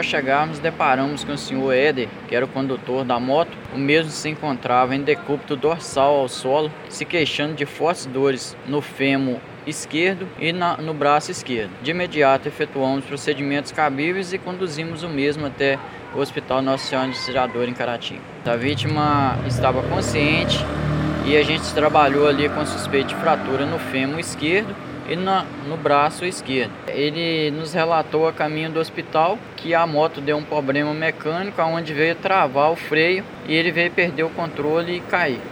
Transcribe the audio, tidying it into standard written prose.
ao chegarmos, deparamos com o senhor Éder, que era o condutor da moto. O mesmo se encontrava em decúbito dorsal ao solo, se queixando de fortes dores no fêmur esquerdo e no braço esquerdo. De imediato efetuamos procedimentos cabíveis e conduzimos o mesmo até o Hospital Nossa Senhora Auxiliadora em Caratinga. A vítima estava consciente e a gente trabalhou ali com suspeita de fratura no fêmur esquerdo e no braço esquerdo. Ele nos relatou a caminho do hospital que a moto deu um problema mecânico, onde veio travar o freio e ele veio perder o controle e cair.